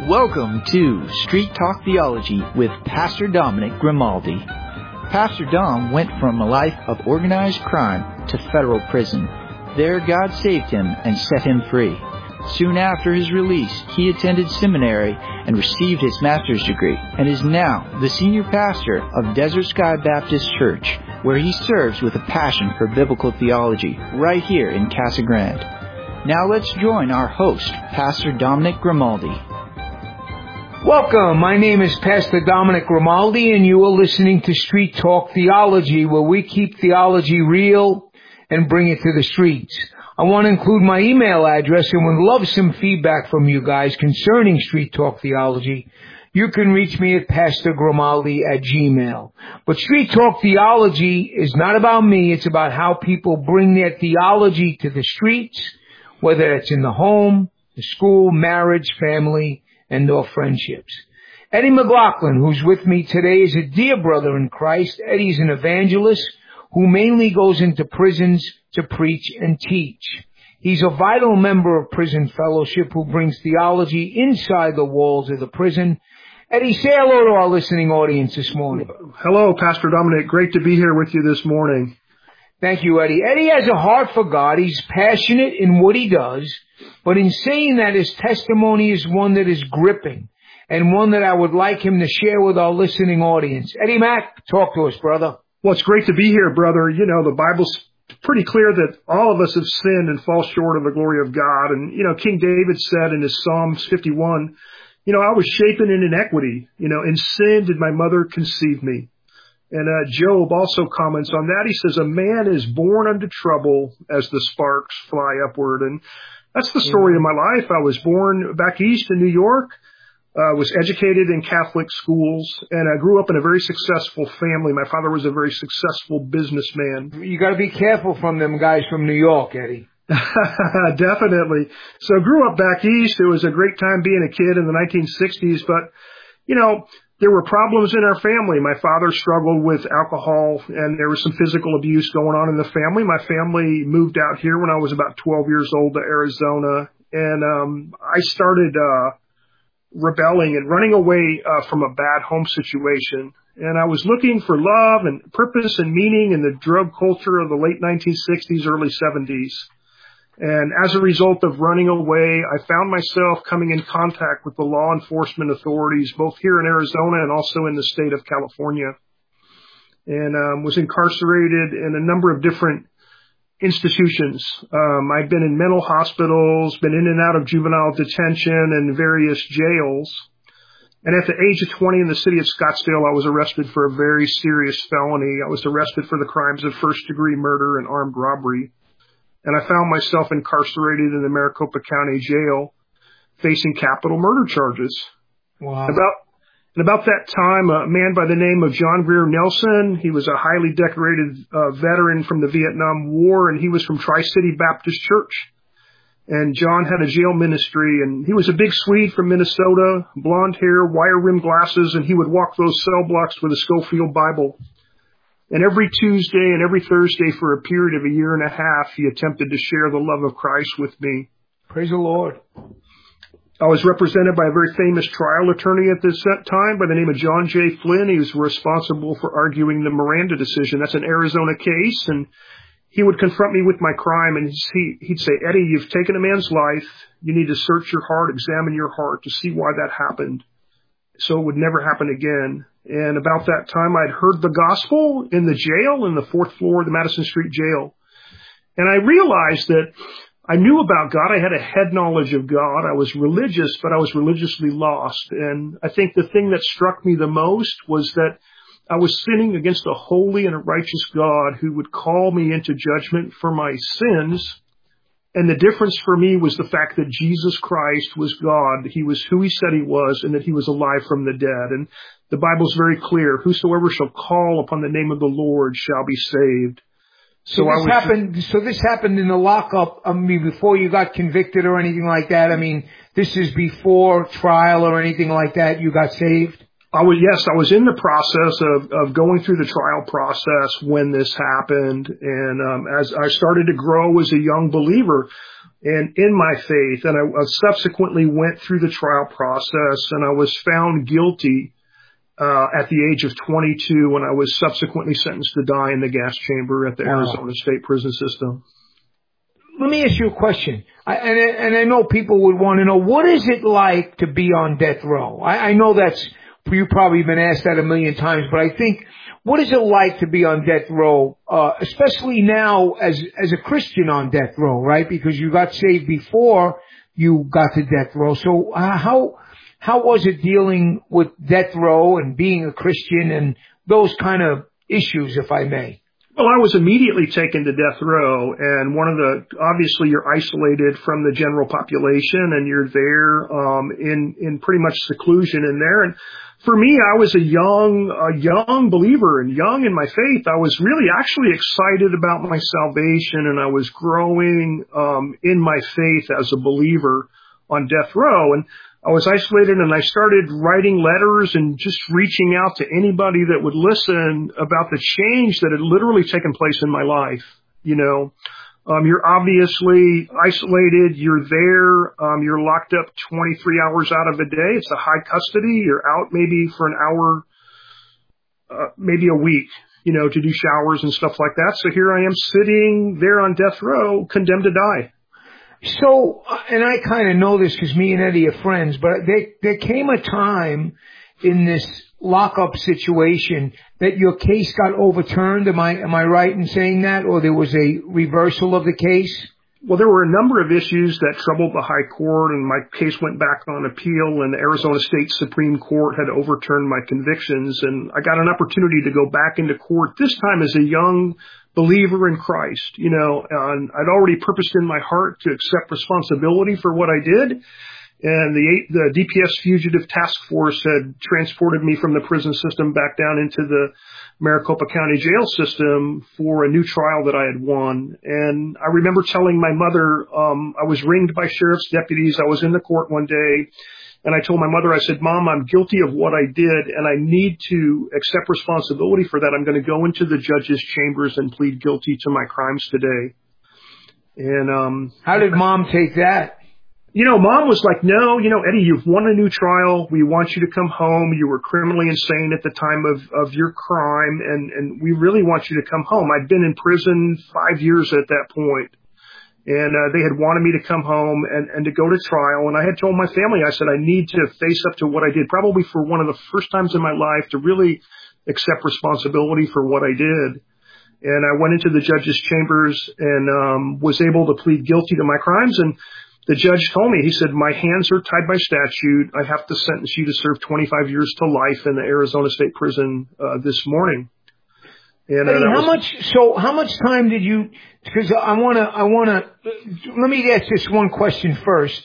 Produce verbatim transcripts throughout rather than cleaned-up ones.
Welcome to Street Talk Theology with Pastor Dominic Grimaldi. Pastor Dom went from a life of organized crime to federal prison. There God saved him and set him free. Soon after his release, he attended seminary and received his master's degree and is now the senior pastor of Desert Sky Baptist Church, where he serves with a passion for biblical theology right here in Casa Grande. Now let's join our host, Pastor Dominic Grimaldi. Welcome. My name is Pastor Dominic Grimaldi, and you are listening to Street Talk Theology, where we keep theology real and bring it to the streets. I want to include my email address and would love some feedback from you guys concerning Street Talk Theology. You can reach me at Pastor Grimaldi at Gmail. But Street Talk Theology is not about me. It's about how people bring their theology to the streets, whether it's in the home, the school, marriage, family, and or friendships. Eddie McLaughlin, who's with me today, is a dear brother in Christ. Eddie's an evangelist who mainly goes into prisons to preach and teach. He's a vital member of Prison Fellowship who brings theology inside the walls of the prison. Eddie, say hello to our listening audience this morning. Hello, Pastor Dominic. Great to be here with you this morning. Thank you, Eddie. Eddie has a heart for God. He's passionate in what he does, but in saying that, his testimony is one that is gripping and one that I would like him to share with our listening audience. Eddie Mack, talk to us, brother. Well, it's great to be here, brother. You know, the Bible's pretty clear that all of us have sinned and fall short of the glory of God. And, you know, King David said in his Psalms fifty-one, you know, I was shapen in inequity. You know, in sin did my mother conceive me. And uh, Job also comments on that. He says, a man is born unto trouble as the sparks fly upward. And that's the story of my life. I was born back east in New York, uh, was educated in Catholic schools, and I grew up in a very successful family. My father was a very successful businessman. You got to be careful from them guys from New York, Eddie. Definitely. So I grew up back east. It was a great time being a kid in the nineteen sixties, but, you know, there were problems in our family. My father struggled with alcohol, and there was some physical abuse going on in the family. My family moved out here when I was about twelve years old to Arizona, and um I started uh rebelling and running away uh, from a bad home situation. And I was looking for love and purpose and meaning in the drug culture of the late nineteen sixties, early seventies. And as a result of running away, I found myself coming in contact with the law enforcement authorities, both here in Arizona and also in the state of California, and um, was incarcerated in a number of different institutions. Um, I've been in mental hospitals, been in and out of juvenile detention and various jails. And at the age of twenty in the city of Scottsdale, I was arrested for a very serious felony. I was arrested for the crimes of first-degree murder and armed robbery. And I found myself incarcerated in the Maricopa County Jail, facing capital murder charges. Wow. About, and about that time, a man by the name of John Greer Nelson, he was a highly decorated uh, veteran from the Vietnam War, and he was from Tri-City Baptist Church. And John had a jail ministry, and he was a big Swede from Minnesota, blonde hair, wire-rimmed glasses, and he would walk those cell blocks with a Schofield Bible. And every Tuesday and every Thursday for a period of a year and a half, he attempted to share the love of Christ with me. Praise the Lord. I was represented by a very famous trial attorney at this time by the name of John J. Flynn. He was responsible for arguing the Miranda decision. That's an Arizona case. And he would confront me with my crime, and he, he'd say, Eddie, you've taken a man's life. You need to search your heart, examine your heart to see why that happened, so it would never happen again. And about that time, I'd heard the gospel in the jail, in the fourth floor of the Madison Street Jail. And I realized that I knew about God. I had a head knowledge of God. I was religious, but I was religiously lost. And I think the thing that struck me the most was that I was sinning against a holy and a righteous God who would call me into judgment for my sins. And the difference for me was the fact that Jesus Christ was God. He was who he said he was, and that he was alive from the dead. And the Bible's very clear. Whosoever shall call upon the name of the Lord shall be saved. So, So this I was, happened. So this happened in the lockup. I mean, before you got convicted or anything like that. I mean, this is before trial or anything like that. You got saved. I was, yes, I was in the process of, of going through the trial process when this happened. And, um, as I started to grow as a young believer and in my faith, and I, I subsequently went through the trial process, and I was found guilty, uh, at the age of twenty-two, when I was subsequently sentenced to die in the gas chamber at the Wow. Arizona State Prison System. Let me ask you a question. I, and, and I know people would want to know, what is it like to be on death row? I, I know that's, you probably been asked that a million times, but I think, what is it like to be on death row, uh, especially now as, as a Christian on death row, right? Because you got saved before you got to death row. So uh, how, how was it dealing with death row and being a Christian and those kind of issues, if I may? Well, I was immediately taken to death row, and one of the, obviously you're isolated from the general population, and you're there, um, in, in pretty much seclusion in there. And for me, I was a young, a young believer and young in my faith. I was really actually excited about my salvation, and I was growing, um, in my faith as a believer on death row. And I was isolated, and I started writing letters and just reaching out to anybody that would listen about the change that had literally taken place in my life. You know, um, you're obviously isolated. You're there. Um, you're locked up twenty-three hours out of a day. It's a high custody. You're out maybe for an hour, uh, maybe a week, you know, to do showers and stuff like that. So here I am sitting there on death row, condemned to die. So, and I kind of know this because me and Eddie are friends, but there, there came a time in this lockup situation that your case got overturned. Am I, am I right in saying that? Or there was a reversal of the case? Well, there were a number of issues that troubled the high court, and my case went back on appeal, and the Arizona State Supreme Court had overturned my convictions, and I got an opportunity to go back into court, this time as a young believer in Christ. You know, and I'd already purposed in my heart to accept responsibility for what I did. And the the D P S Fugitive Task Force had transported me from the prison system back down into the Maricopa County Jail system for a new trial that I had won. And I remember telling my mother, um, I was ringed by sheriff's deputies. I was in the court one day, and I told my mother, I said, Mom, I'm guilty of what I did, and I need to accept responsibility for that. I'm going to go into the judge's chambers and plead guilty to my crimes today. And um how did Mom take that? You know, Mom was like, no, you know, Eddie, you've won a new trial. We want you to come home. You were criminally insane at the time of, of your crime, and, and we really want you to come home. I'd been in prison five years at that point, and uh, they had wanted me to come home and, and to go to trial. And I had told my family, I said, I need to face up to what I did, probably for one of the first times in my life to really accept responsibility for what I did. And I went into the judge's chambers and um, was able to plead guilty to my crimes. And the judge told me, he said, my hands are tied by statute. I have to sentence you to serve twenty-five years to life in the Arizona State Prison uh, this morning. And uh, Hey, how was, much, so how much time did you, because I want to, I want to, let me ask this one question first.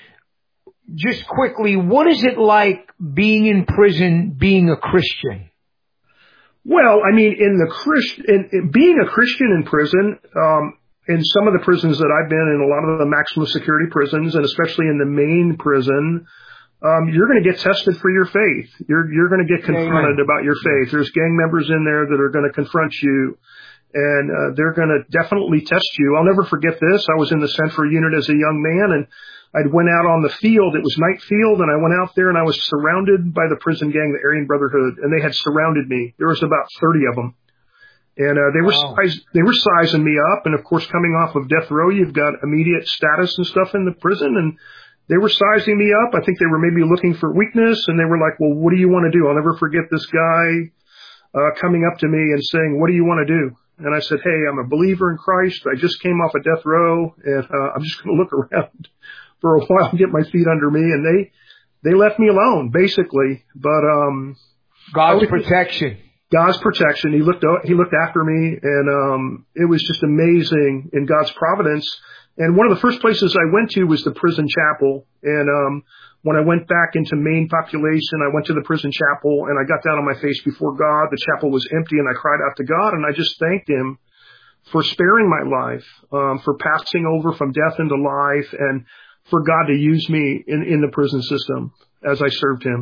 Just quickly, what is it like being in prison, being a Christian? Well, I mean, in the Christ, in, in being a Christian in prison, um, in some of the prisons that I've been in, a lot of the maximum security prisons, and especially in the main prison, um, you're going to get tested for your faith. You're, you're going to get confronted Amen. About your faith. There's gang members in there that are going to confront you, and uh, they're going to definitely test you. I'll never forget this. I was in the Central Unit as a young man, and I'd went out on the field. It was night field, and I went out there, and I was surrounded by the prison gang, the Aryan Brotherhood, and they had surrounded me. There was about thirty of them. And, uh, they were, wow. size, they were sizing me up. And of course, coming off of death row, you've got immediate status and stuff in the prison. And they were sizing me up. I think they were maybe looking for weakness. And they were like, well, what do you want to do? I'll never forget this guy, uh, coming up to me and saying, what do you want to do? And I said, hey, I'm a believer in Christ. I just came off of death row, and, uh, I'm just going to look around for a while and get my feet under me. And they, they left me alone, basically. But, um, God's protection. God's protection. He looked, he looked after me, and, um, it was just amazing in God's providence. And one of the first places I went to was the prison chapel. And, um, when I went back into main population, I went to the prison chapel, and I got down on my face before God. The chapel was empty, and I cried out to God, and I just thanked him for sparing my life, um, for passing over from death into life, and for God to use me in, in the prison system as I served him.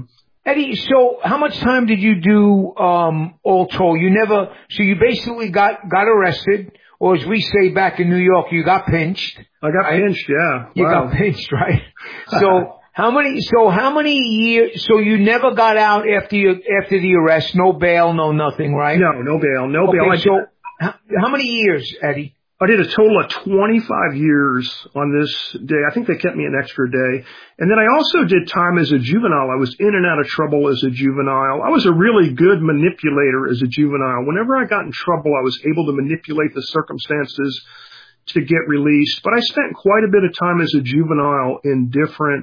Eddie, so how much time did you do um, all told? You never, so you basically got, got arrested, or as we say back in New York, you got pinched. I got right? pinched, yeah. You Wow. got pinched, right? So how many, so how many years, so you never got out after you, after the arrest, no bail, no nothing, right? No, no bail, no okay, bail. I so did, how, how many years, Eddie? I did a total of twenty-five years on this day. I think they kept me an extra day. And then I also did time as a juvenile. I was in and out of trouble as a juvenile. I was a really good manipulator as a juvenile. Whenever I got in trouble, I was able to manipulate the circumstances to get released. But I spent quite a bit of time as a juvenile in different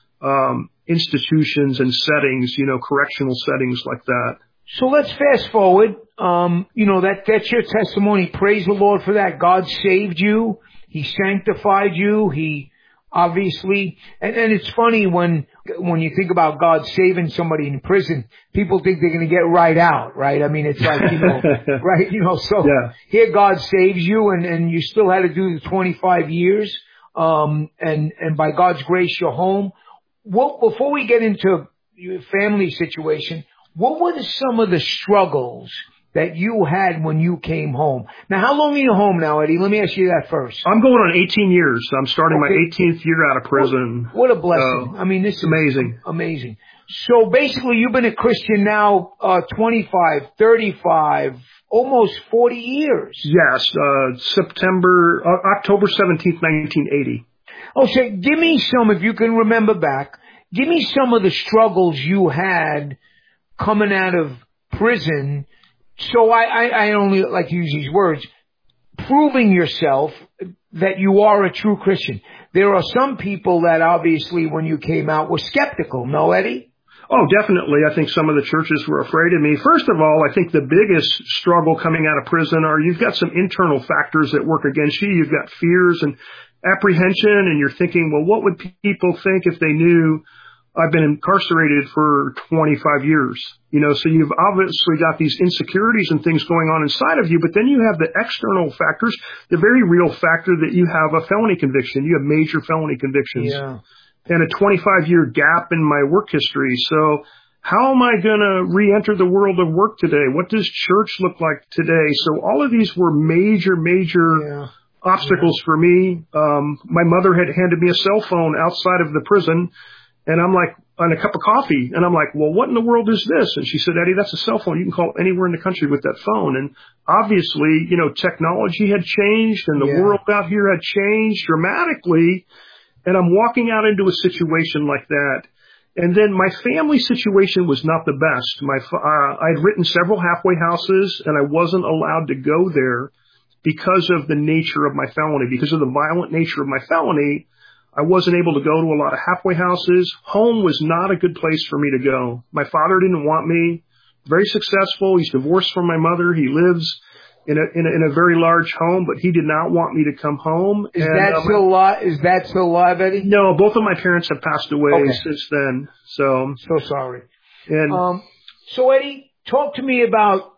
um institutions and settings, you know, correctional settings like that. So let's fast forward. Um, you know, that, that's your testimony. Praise the Lord for that. God saved you. He sanctified you. He obviously, and, and it's funny when, when you think about God saving somebody in prison, people think they're going to get right out, right? I mean, it's like, you know, right? You know, so yeah. Here God saves you and, and you still had to do the twenty-five years. Um, and, and by God's grace, you're home. Well, before we get into your family situation, what were the, some of the struggles that you had when you came home? Now, how long are you home now, Eddie? Let me ask you that first. I'm going on eighteen years. I'm starting okay. my eighteenth year out of prison. What, what a blessing. Uh, I mean, this is amazing. Amazing. So basically, you've been a Christian now uh twenty-five, thirty-five, almost forty years. Yes, uh September, uh, October seventeenth, nineteen eighty. Oh, so give me some, if you can remember back, give me some of the struggles you had coming out of prison. So I, I, I only like to use these words, proving yourself that you are a true Christian. There are some people that obviously when you came out were skeptical. No, Eddie? Oh, definitely. I think some of the churches were afraid of me. First of all, I think the biggest struggle coming out of prison are you've got some internal factors that work against you. You've got fears and apprehension, and you're thinking, well, what would people think if they knew I've been incarcerated for twenty-five years? You know, so you've obviously got these insecurities and things going on inside of you, but then you have the external factors, the very real factor that you have a felony conviction. You have major felony convictions. Yeah. And a twenty-five year gap in my work history. So how am I going to re-enter the world of work today? What does church look like today? So all of these were major, major yeah. obstacles yeah. for me. Um, my mother had handed me a cell phone outside of the prison, and I'm like, on a cup of coffee. And I'm like, well, what in the world is this? And she said, Eddie, that's a cell phone. You can call anywhere in the country with that phone. And obviously, you know, technology had changed and the yeah. world out here had changed dramatically. And I'm walking out into a situation like that. And then my family situation was not the best. My, uh, I'd written several halfway houses and I wasn't allowed to go there because of the nature of my felony, because of the violent nature of my felony. I wasn't able to go to a lot of halfway houses. Home was not a good place for me to go. My father didn't want me. Very successful. He's divorced from my mother. He lives in a, in a, in a very large home, but he did not want me to come home. Is and, that um, still alive? Is that still alive, Eddie? No, both of my parents have passed away okay. since then. So, so sorry. And, um, so Eddie, talk to me about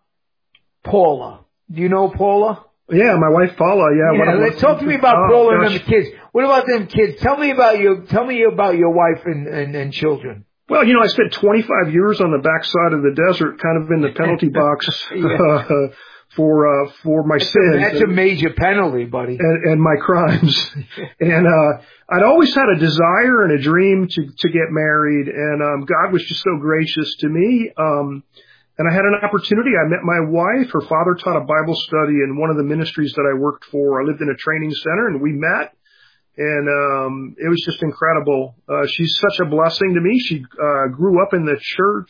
Paula. Do you know Paula? Yeah, my wife Paula. Yeah, yeah let's talk to me about oh, Paula gosh. and them kids. What about them kids? Tell me about your. Tell me about your wife and, and, and children. Well, you know, I spent twenty-five years on the backside of the desert, kind of in the penalty box yeah. uh, for uh, for my that's sins. A, that's and, a major penalty, buddy. And, and my crimes. and uh, I'd always had a desire and a dream to to get married, and um, God was just so gracious to me. Um, And I had an opportunity. I met my wife. Her father taught a Bible study in one of the ministries that I worked for. I lived in a training center, and we met. And um it was just incredible. Uh she's such a blessing to me. She uh grew up in the church.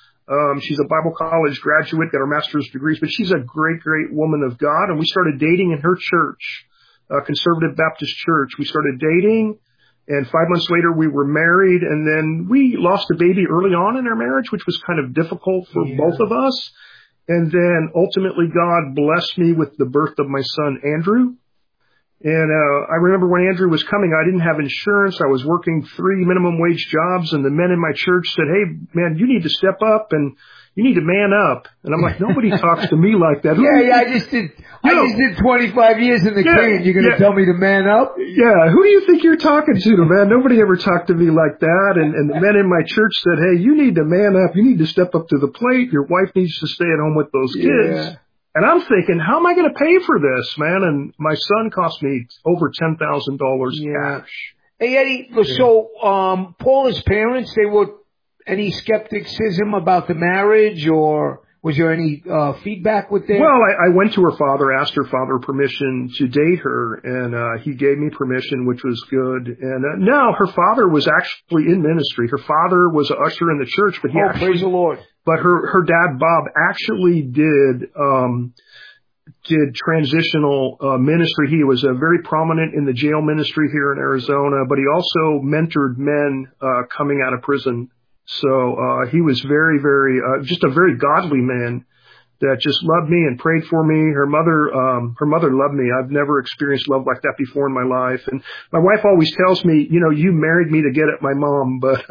Um She's a Bible college graduate, got her master's degrees, but she's a great, great woman of God. And we started dating in her church, uh Conservative Baptist Church. We started dating. And five months later, we were married, and then we lost a baby early on in our marriage, which was kind of difficult for yeah. both of us. And then ultimately, God blessed me with the birth of my son, Andrew. And uh, I remember when Andrew was coming, I didn't have insurance. I was working three minimum wage jobs, and the men in my church said, "Hey, man, you need to step up and you need to man up." And I'm like, nobody talks to me like that. Yeah, yeah, I just did. I know, just did twenty-five years in the yeah, clean. You're going to yeah. tell me to man up? Yeah, who do you think you're talking to, man? Nobody ever talked to me like that. And, and the men in my church said, "Hey, you need to man up. You need to step up to the plate. Your wife needs to stay at home with those kids." Yeah. And I'm thinking, how am I going to pay for this, man? And my son cost me over ten thousand dollars Yeah. cash. Hey, Eddie, so um, Paula's parents, they were any skepticism about the marriage, or was there any uh, feedback with them? Well, I, I went to her father, asked her father permission to date her, and uh, he gave me permission, which was good. And uh, no, her father was actually in ministry. Her father was an usher in the church, but he oh, actually, praise the Lord. But her her dad Bob actually did um, did transitional uh, ministry. He was uh, very prominent in the jail ministry here in Arizona, but he also mentored men uh, coming out of prison. So uh, he was very, very, uh, just a very godly man that just loved me and prayed for me. Her mother, um, her mother loved me. I've never experienced love like that before in my life. And my wife always tells me, you know, you married me to get at my mom, but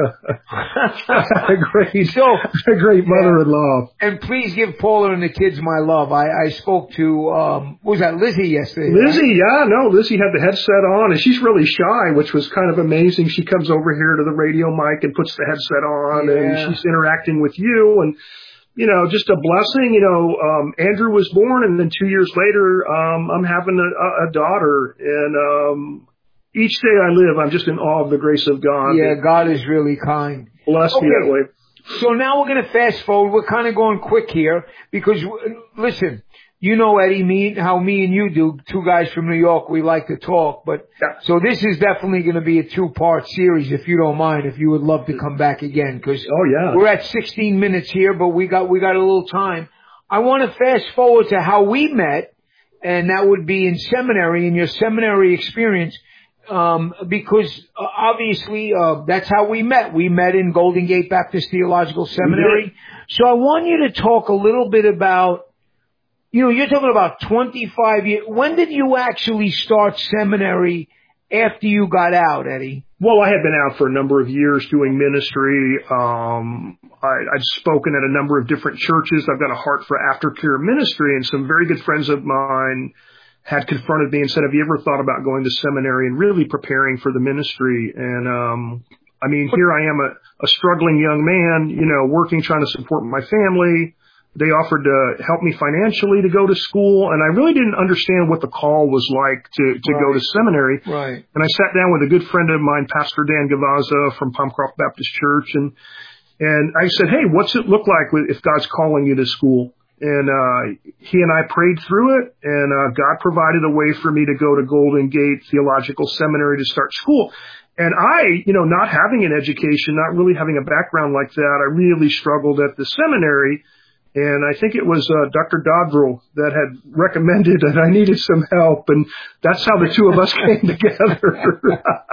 a great, so, a great mother-in-law. And please give Paula and the kids my love. I, I spoke to, um, what was that, Lizzie yesterday? Lizzie, right? yeah, no, Lizzie had the headset on, and she's really shy, which was kind of amazing. She comes over here to the radio mic and puts the headset on, yeah. and she's interacting with you, and you know, just a blessing. You know, um, Andrew was born, and then two years later, um, I'm having a, a daughter. And um, each day I live, I'm just in awe of the grace of God. Yeah, God is really kind. Bless okay. me that way. So now we're going to fast forward. We're kind of going quick here because, listen, you know, Eddie, me, how me and you do, two guys from New York, we like to talk. But yeah. So this is definitely going to be a two-part series, if you don't mind, if you would love to come back again. Because oh, yeah. we're at sixteen minutes here, but we got we got a little time. I want to fast forward to how we met, and that would be in seminary, in your seminary experience. Um, because uh, obviously, uh, that's how we met. We met in Golden Gate Baptist Theological Seminary. So I want you to talk a little bit about, you know, you're talking about twenty-five years. When did you actually start seminary after you got out, Eddie? Well, I had been out for a number of years doing ministry. Um, I, I'd spoken at a number of different churches. I've got a heart for aftercare ministry, and some very good friends of mine had confronted me and said, "Have you ever thought about going to seminary and really preparing for the ministry?" And, um, I mean, here I am, a, a struggling young man, you know, working, trying to support my family. They offered to help me financially to go to school, and I really didn't understand what the call was like to, to right. go to seminary. Right. And I sat down with a good friend of mine, Pastor Dan Gavaza from Palmcroft Baptist Church, and, and I said, "Hey, what's it look like if God's calling you to school?" And, uh, he and I prayed through it, and, uh, God provided a way for me to go to Golden Gate Theological Seminary to start school. And I, you know, not having an education, not really having a background like that, I really struggled at the seminary. And I think it was, uh, Doctor Dodrell that had recommended that I needed some help. And that's how the two of us came together.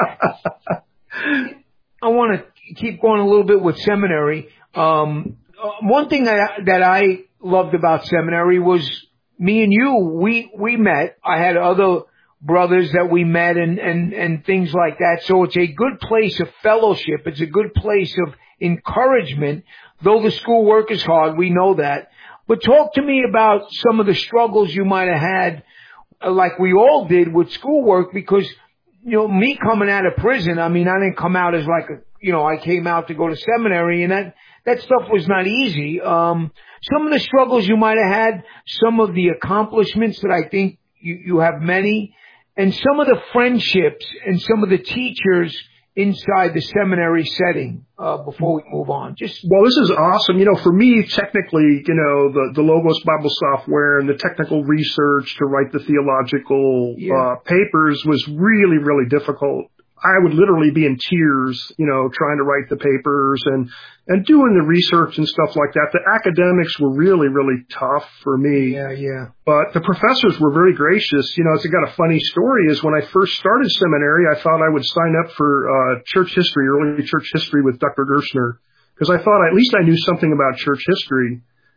I want to keep going a little bit with seminary. Um, one thing that I, that I loved about seminary was me and you, we, we met. I had other brothers that we met and, and, and things like that. So it's a good place of fellowship. It's a good place of encouragement, though the schoolwork is hard. We know that. But talk to me about some of the struggles you might have had, like we all did with schoolwork, because, you know, me coming out of prison, I mean, I didn't come out as like a, you know, I came out to go to seminary, and that, that stuff was not easy. Um, some of the struggles you might have had, some of the accomplishments that I think you, you have many, and some of the friendships and some of the teachers inside the seminary setting, uh, before we move on. Just Well, this is awesome. You know, for me, technically, you know, the, the Logos Bible software and the technical research to write the theological yeah. uh, papers was really, really difficult. I would literally be in tears, you know, trying to write the papers and, and doing the research and stuff like that. The academics were really, really tough for me. Yeah, yeah. But the professors were very gracious. You know, it's got a funny story is when I first started seminary, I thought I would sign up for, uh, church history, early church history with Doctor Gerstner, because I thought at least I knew something about church history.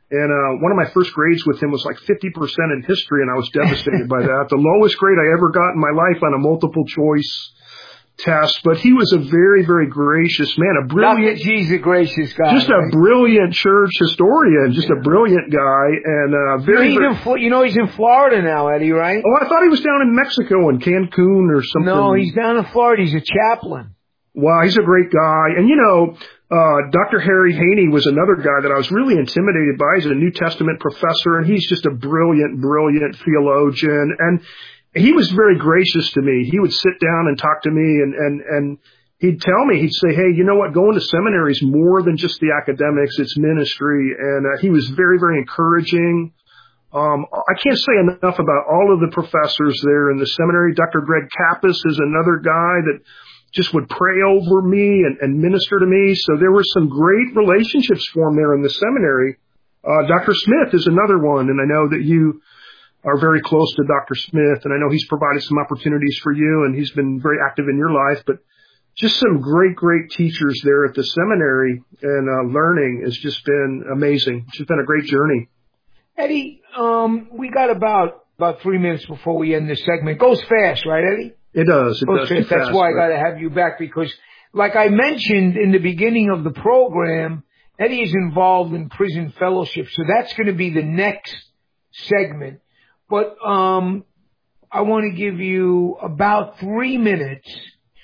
And uh one of my first grades with him was like fifty percent in history, and I was devastated by that. The lowest grade I ever got in my life on a multiple choice test. But he was a very, very gracious man, a brilliant... Doctor G's a gracious guy. Just right? a brilliant church historian, just a brilliant guy, and uh very... You know, he's in, you know he's in Florida now, Eddie, right? Oh, I thought he was down in Mexico, in Cancun or something. No, he's down in Florida. He's a chaplain. Wow, he's a great guy. And, you know, uh Doctor Harry Haney was another guy that I was really intimidated by. He's a New Testament professor, and he's just a brilliant, brilliant theologian. And he was very gracious to me. He would sit down and talk to me, and, and, and he'd tell me, he'd say, hey, you know what, going to seminary is more than just the academics, it's ministry. And uh, he was very, very encouraging. Um, I can't say enough about all of the professors there in the seminary. Doctor Greg Kappas is another guy that just would pray over me and, and minister to me. So there were some great relationships formed there in the seminary. Uh, Doctor Smith is another one, and I know that you are very close to Doctor Smith, and I know he's provided some opportunities for you, and he's been very active in your life. But just some great, great teachers there at the seminary, and uh, learning has just been amazing. It's just been a great journey. Eddie, um, we got about about three minutes before we end this segment. It goes fast, right, Eddie? It does. It goes does. Fast. That's fast, why right? I got to have you back, because, like I mentioned in the beginning of the program, Eddie is involved in prison fellowship, so that's going to be the next segment. But um, I want to give you about three minutes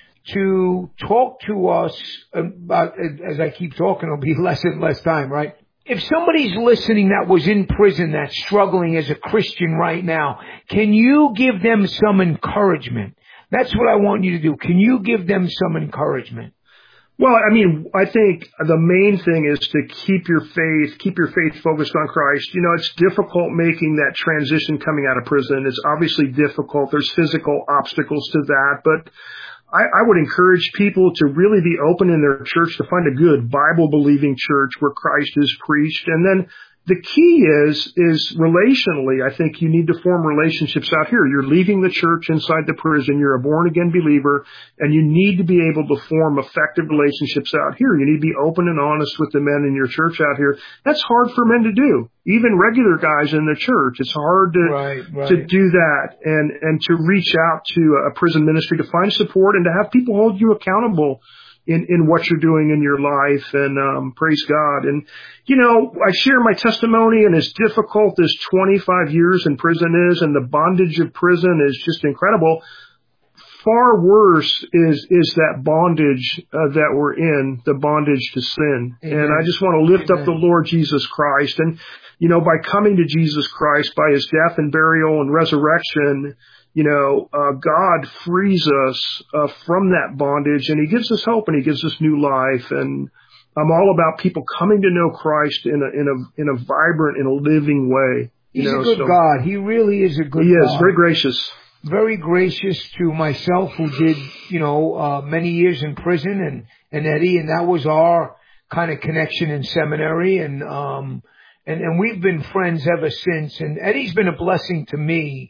to talk to us about, as I keep talking, it'll be less and less time, right? If somebody's listening that was in prison, that's struggling as a Christian right now, can you give them some encouragement? That's what I want you to do. Can you give them some encouragement? Well, I mean, I think the main thing is to keep your faith, keep your faith focused on Christ. You know, it's difficult making that transition coming out of prison. It's obviously difficult. There's physical obstacles to that, but I, I would encourage people to really be open in their church to find a good Bible-believing church where Christ is preached. And then the key is, is relationally, I think you need to form relationships out here. You're leaving the church inside the prison. You're a born-again believer, and you need to be able to form effective relationships out here. You need to be open and honest with the men in your church out here. That's hard for men to do. Even regular guys in the church, it's hard to, right, right. to do that and, and to reach out to a prison ministry to find support and to have people hold you accountable in, in what you're doing in your life, and um, praise God. And, you know, I share my testimony, and as difficult as twenty-five years in prison is, and the bondage of prison is just incredible, far worse is is that bondage uh, that we're in, the bondage to sin. Amen. And I just want to lift Amen. Up the Lord Jesus Christ. And, you know, by coming to Jesus Christ, by his death and burial and resurrection, you know, uh, God frees us uh, from that bondage, and he gives us hope, and he gives us new life. And I'm all about people coming to know Christ in a in a in a vibrant, in a living way. You He's know, a good so God. He really is a good God. He is very gracious. Very gracious to myself, who did, you know, uh, many years in prison, and, and Eddie, and that was our kind of connection in seminary. And, um, and, and we've been friends ever since. And Eddie's been a blessing to me.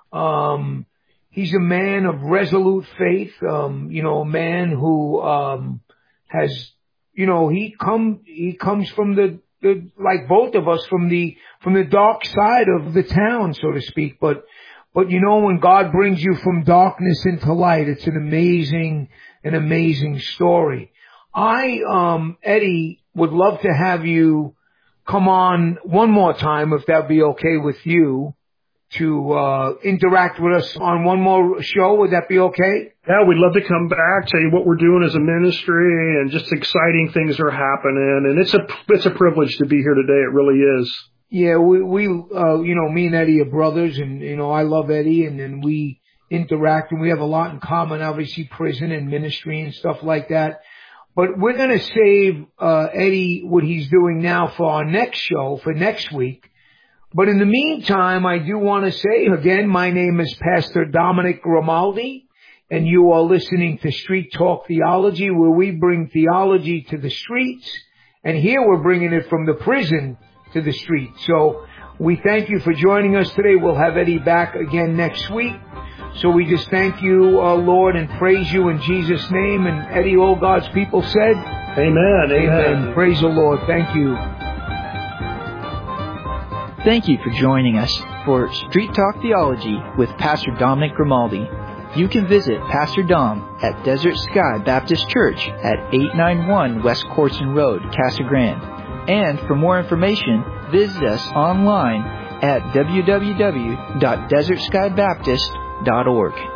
Um, he's a man of resolute faith, um, you know, a man who, um, has, you know, he come, he comes from the, the, like both of us, from the, from the dark side of the town, so to speak. But, But you know, when God brings you from darkness into light, it's an amazing, an amazing story. I, um, Eddie, would love to have you come on one more time, if that'd be okay with you, to, uh, interact with us on one more show. Would that be okay? Yeah, we'd love to come back, tell you what we're doing as a ministry, and just exciting things are happening. And it's a, it's a privilege to be here today. It really is. Yeah, we, we, uh, you know, me and Eddie are brothers, and, you know, I love Eddie, and then we interact, and we have a lot in common, obviously prison and ministry and stuff like that. But we're going to save, uh, Eddie, what he's doing now for our next show, for next week. But in the meantime, I do want to say, again, my name is Pastor Dominic Grimaldi, and you are listening to Street Talk Theology, where we bring theology to the streets, and here we're bringing it from the prison to the street. So we thank you for joining us today. We'll have Eddie back again next week. So we just thank you, uh, Lord, and praise you in Jesus' name. And Eddie, all God's people said, Amen. Amen. Amen. Praise the Lord. Thank you. Thank you for joining us for Street Talk Theology with Pastor Dominic Grimaldi. You can visit Pastor Dom at Desert Sky Baptist Church at eight ninety-one West Corson Road, Casa Grande. And for more information, visit us online at w w w dot desert sky baptist dot org.